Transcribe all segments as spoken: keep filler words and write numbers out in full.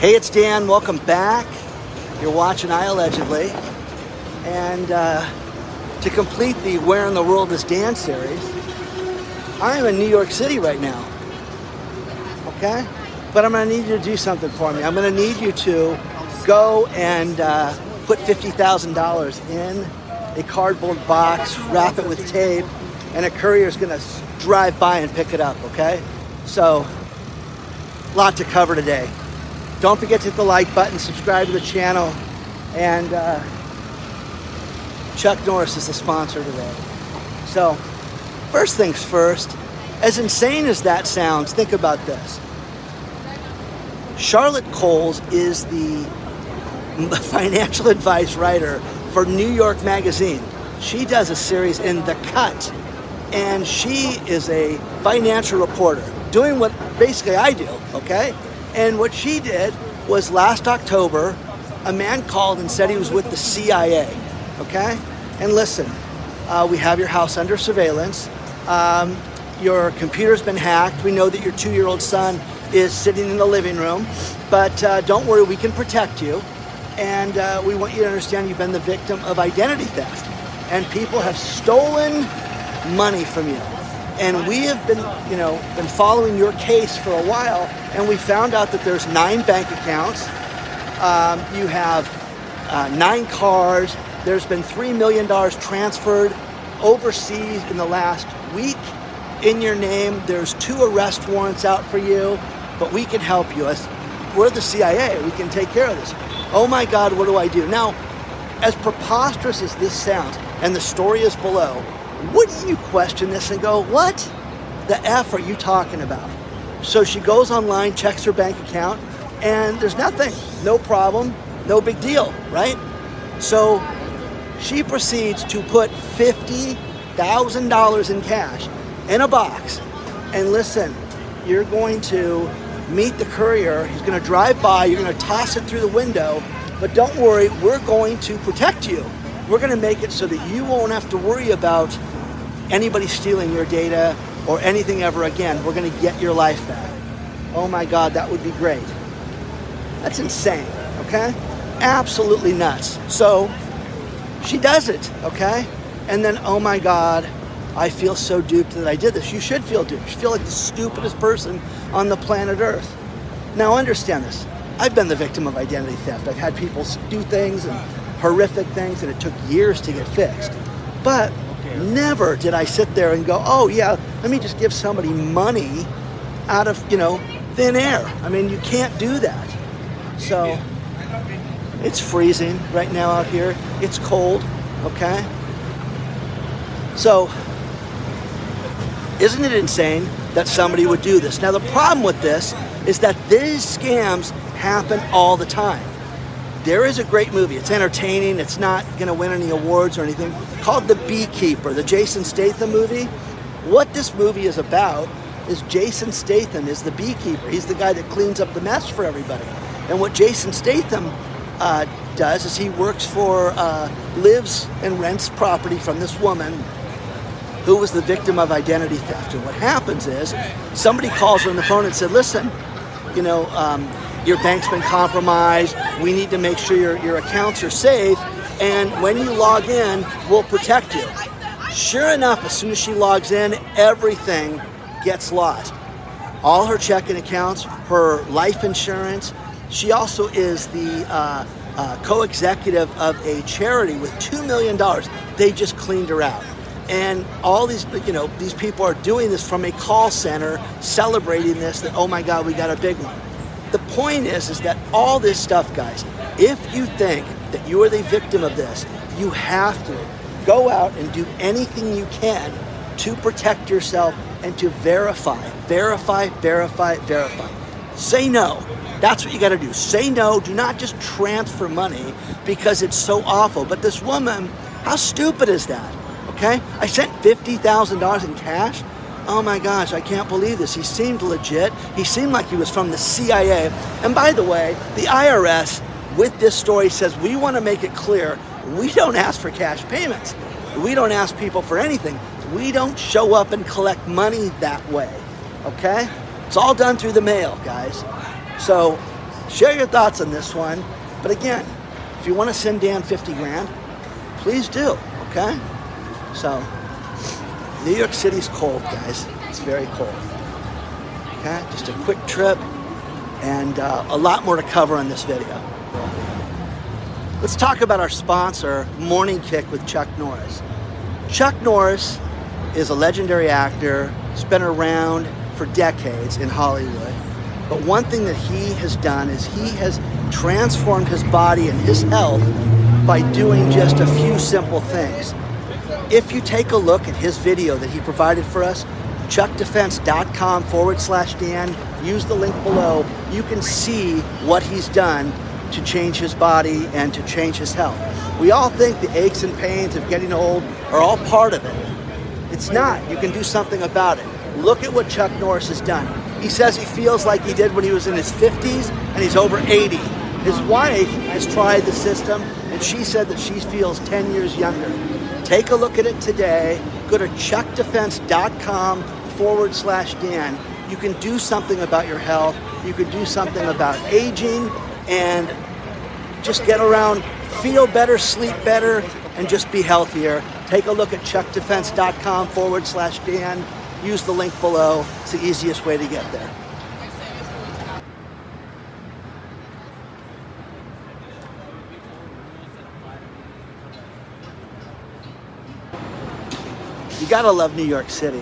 Hey, it's Dan. Welcome back. You're watching I Allegedly. And uh, to complete the Where in the World is Dan series, I am in New York City right now. Okay? But I'm going to need you to do something for me. I'm going to need you to go and uh, put fifty thousand dollars in a cardboard box, wrap it with tape, and a courier is going to drive by and pick it up, okay? So, lot to cover today. Don't forget to hit the like button, subscribe to the channel, and uh, Chuck Norris is the sponsor today. So, first things first, as insane as that sounds, think about this. Charlotte Coles is the financial advice writer for New York Magazine. She does a series in The Cut, and she is a financial reporter doing what basically I do, okay? And what she did was last October, a man called and said he was with the C I A, okay? And listen, uh, we have your house under surveillance. Um, your computer's been hacked. We know that your two-year-old son is sitting in the living room, but uh, don't worry, we can protect you. And uh, we want you to understand you've been the victim of identity theft. And people have stolen money from you. And we have been, you know, been following your case for a while, and we found out that there's nine bank accounts. Um, you have uh, nine cars. There's been three million dollars transferred overseas in the last week in your name. There's two arrest warrants out for you, but we can help you. As we're the C I A, we can take care of this. Oh my God, what do I do? Now, as preposterous as this sounds, and the story is below, wouldn't you question this and go, what the F are you talking about? So she goes online, checks her bank account, and there's nothing. No problem, no big deal, right? So she proceeds to put fifty thousand dollars in cash in a box. And listen, you're going to meet the courier. He's going to drive by. You're going to toss it through the window. But don't worry, we're going to protect you. We're going to make it so that you won't have to worry about anybody stealing your data or anything ever again. We're going to get your life back. Oh my God, that would be great. That's insane, okay? Absolutely nuts. So she does it, okay? And then, oh my God, I feel so duped that I did this. You should feel duped. You should feel like the stupidest person on the planet Earth. Now understand this. I've been the victim of identity theft. I've had people do things and horrific things, and it took years to get fixed. But never did I sit there and go, oh yeah, let me just give somebody money out of, you know, thin air. I mean, you can't do that. So it's freezing right now out here. It's cold, okay? So isn't it insane that somebody would do this? Now the problem with this is that these scams happen all the time. There is a great movie. It's entertaining. It's not going to win any awards or anything. Called The Beekeeper, the Jason Statham movie. What this movie is about is Jason Statham is the beekeeper. He's the guy that cleans up the mess for everybody. And what Jason Statham uh, does is he works for, uh, lives and rents property from this woman who was the victim of identity theft. And what happens is somebody calls her on the phone and said, listen, you know, um, your bank's been compromised. We need to make sure your, your accounts are safe. And when you log in, we'll protect you. Sure enough, as soon as she logs in, everything gets lost. All her checking accounts, her life insurance. She also is the uh, uh, co-executive of a charity with two million dollars. They just cleaned her out. And all these, you know, these people are doing this from a call center, celebrating this, that, oh my God, we got a big one. The point is, is that all this stuff, guys, if you think that you are the victim of this, you have to go out and do anything you can to protect yourself and to verify, verify, verify, verify. Say no. That's what you got to do. Say no. Do not just transfer money because it's so awful. But this woman, how stupid is that? Okay? I sent fifty thousand dollars in cash. Oh my gosh, I can't believe this. He seemed legit. He seemed like he was from the C I A. And by the way, the I R S with this story says we want to make it clear we don't ask for cash payments. We don't ask people for anything. We don't show up and collect money that way. Okay? It's all done through the mail, guys. So share your thoughts on this one. But again, if you want to send Dan fifty grand, please do, okay? So, New York City's cold, guys. It's very cold. Okay, just a quick trip and uh, a lot more to cover on this video. Let's talk about our sponsor, Morning Kick with Chuck Norris. Chuck Norris is a legendary actor. He's been around for decades in Hollywood. But one thing that he has done is he has transformed his body and his health by doing just a few simple things. If you take a look at his video that he provided for us, chuckdefense.com forward slash Dan, use the link below, you can see what he's done to change his body and to change his health. We all think the aches and pains of getting old are all part of it. It's not. You can do something about it. Look at what Chuck Norris has done. He says he feels like he did when he was in his fifties and he's over eighty. His wife has tried the system and she said that she feels ten years younger. Take a look at it today. Go to chuckdefense.com forward slash Dan. You can do something about your health. You can do something about aging and just get around, feel better, sleep better, and just be healthier. Take a look at chuckdefense.com forward slash Dan. Use the link below. It's the easiest way to get there. You gotta love New York City.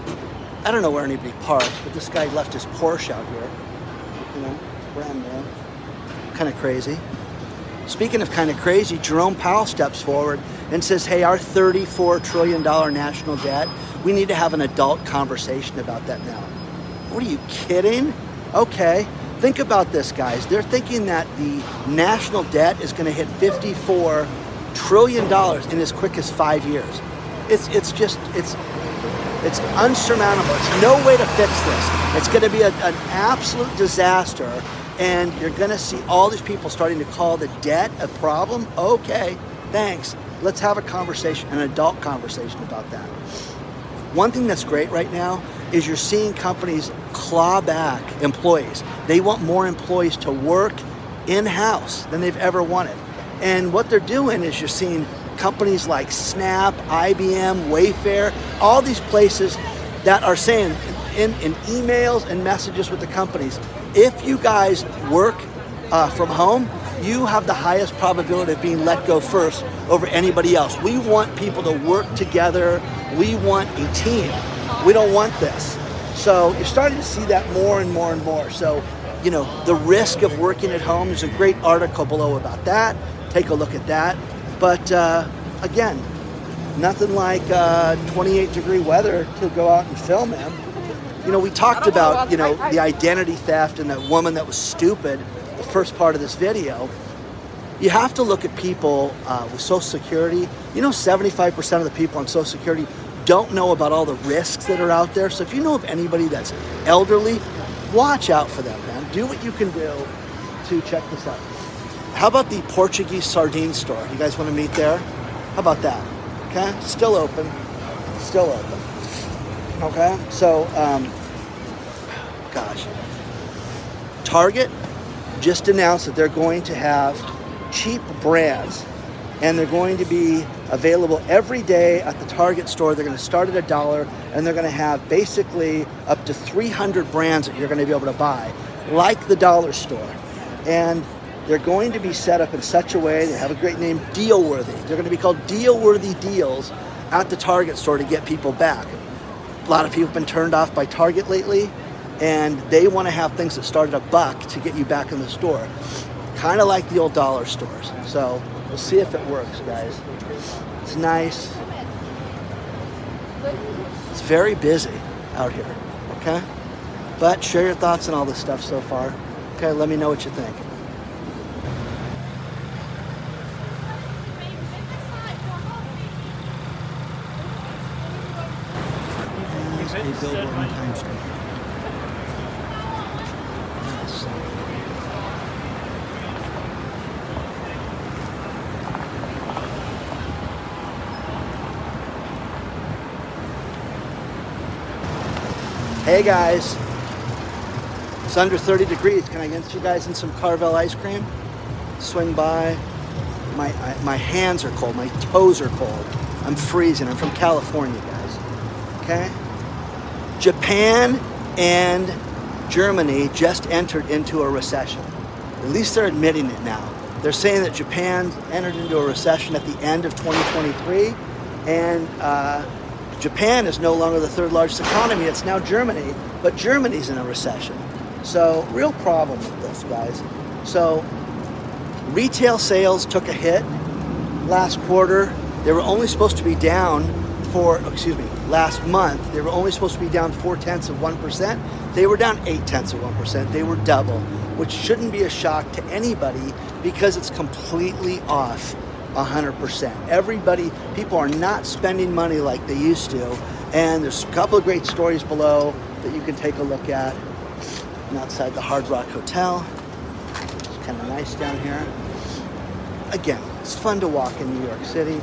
I don't know where anybody parks, but this guy left his Porsche out here. You know, brand new. Kind of crazy. Speaking of kind of crazy, Jerome Powell steps forward and says, hey, our thirty-four trillion dollars national debt, we need to have an adult conversation about that now. What are you kidding? Okay, think about this, guys. They're thinking that the national debt is going to hit fifty-four trillion dollars in as quick as five years. It's it's just, it's it's unsurmountable. It's no way to fix this. It's going to be a, an absolute disaster. And you're going to see all these people starting to call the debt a problem. Okay, thanks. Let's have a conversation, an adult conversation about that. One thing that's great right now is you're seeing companies claw back employees. They want more employees to work in-house than they've ever wanted. And what they're doing is you're seeing companies like Snap, I B M, Wayfair, all these places that are saying in, in emails and messages with the companies, if you guys work uh, from home, you have the highest probability of being let go first over anybody else. We want people to work together. We want a team. We don't want this. So you're starting to see that more and more and more. So, you know, the risk of working at home, there's a great article below about that. Take a look at that. But uh, again, nothing like uh, twenty-eight degree weather to go out and film in. You know, we talked about, you know, the identity theft and that woman that was stupid, the first part of this video. You have to look at people uh, with Social Security. You know, seventy-five percent of the people on Social Security don't know about all the risks that are out there. So if you know of anybody that's elderly, watch out for them, man. Do what you can do to check this out. How about the Portuguese sardine store? You guys want to meet there? How about that? Okay, still open, still open. Okay, so, um, gosh, Target just announced that they're going to have cheap brands and they're going to be available every day at the Target store. They're going to start at a dollar and they're going to have basically up to three hundred brands that you're going to be able to buy, like the dollar store. And they're going to be set up in such a way, they have a great name, Deal Worthy. They're going to be called Deal Worthy deals at the Target store to get people back. A lot of people have been turned off by Target lately, and they want to have things that start at a buck to get you back in the store. Kind of like the old dollar stores. So we'll see if it works, guys. It's nice. It's very busy out here, okay? But share your thoughts on all this stuff so far. Okay, let me know what you think. A billboard on Times Square. Yes. Hey guys, It's under thirty degrees. Can I get you guys in some Carvel ice cream? Swing by. My, I, my hands are cold. My toes are cold. I'm freezing. I'm from California, guys. Okay? Japan and Germany just entered into a recession. At least they're admitting it now. They're saying that Japan entered into a recession at the end of twenty twenty-three, and uh, Japan is no longer the third largest economy. It's now Germany, but Germany's in a recession. So, real problem with this, guys. So, retail sales took a hit last quarter. They were only supposed to be down for, excuse me, last month. They were only supposed to be down four tenths of one percent. They were down eight tenths of one percent. They were double, which shouldn't be a shock to anybody because it's completely off one hundred percent. Everybody, people are not spending money like they used to. And there's a couple of great stories below that you can take a look at. I'm outside the Hard Rock Hotel. It's kind of nice down here. Again, it's fun to walk in New York City.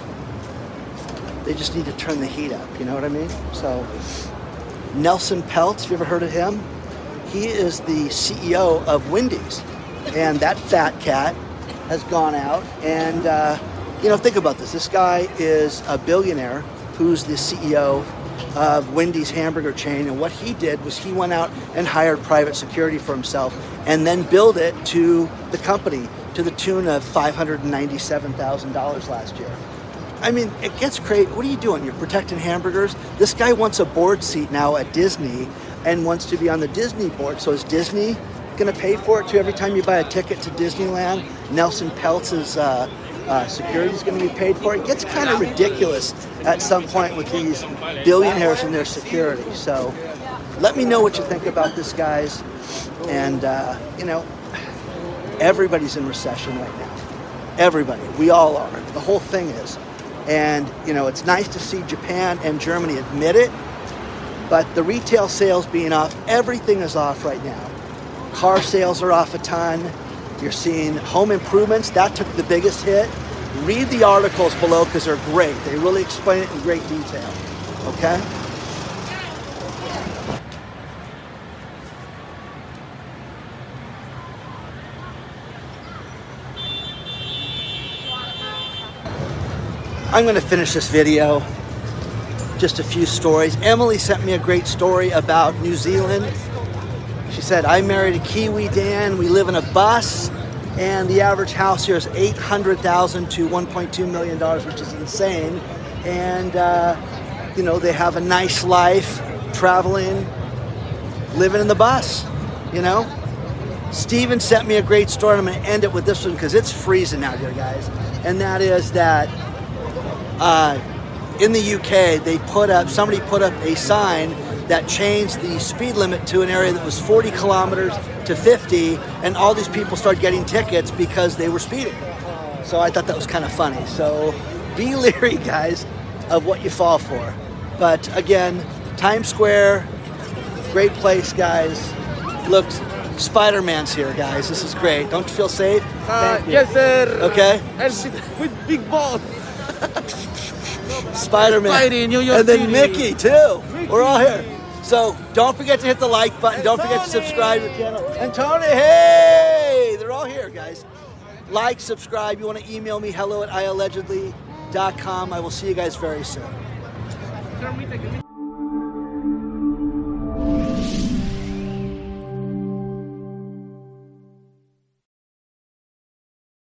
They just need to turn the heat up, you know what I mean? So, Nelson Peltz, have you ever heard of him? He is the C E O of Wendy's. And that fat cat has gone out and, uh, you know, think about this. This guy is a billionaire who's the C E O of Wendy's hamburger chain. And what he did was he went out and hired private security for himself and then billed it to the company to the tune of five hundred ninety-seven thousand dollars last year. I mean, it gets crazy. What are you doing? You're protecting hamburgers? This guy wants a board seat now at Disney and wants to be on the Disney board. So is Disney going to pay for it too? Every time you buy a ticket to Disneyland, Nelson Peltz's uh, uh, security is going to be paid for. It gets kind of ridiculous at some point with these billionaires and their security. So let me know what you think about this, guys. And, uh, you know, everybody's in recession right now. Everybody. We all are. The whole thing is. And, you know, it's nice to see Japan and Germany admit it, but the retail sales being off, everything is off right now. Car sales are off a ton. You're seeing home improvements. That took the biggest hit. Read the articles below because they're great. They really explain it in great detail. Okay? I'm going to finish this video. Just a few stories. Emily sent me a great story about New Zealand. She said, I married a Kiwi, Dan. We live in a bus, and the average house here is eight hundred thousand dollars to one point two million dollars, which is insane. And, uh, you know, they have a nice life, traveling, living in the bus, you know? Steven sent me a great story. I'm going to end it with this one because it's freezing out here, guys. And that is that uh, in the U K, they put up, somebody put up a sign that changed the speed limit to an area that was forty kilometers to fifty, and all these people started getting tickets because they were speeding. So I thought that was kind of funny. So be leery, guys, of what you fall for. But again, Times Square, great place, guys. Look, Spider-Man's here, guys. This is great. Don't you feel safe? Uh, yes, sir. Okay. And with Big Boss. Spider-Man. Spidey, New York and then City. Mickey, too. Mickey. We're all here. So don't forget to hit the like button. And don't forget Tony. to subscribe to the channel. And Tony, hey! They're all here, guys. Like, subscribe. You want to email me, hello at I allegedly dot com. I will see you guys very soon.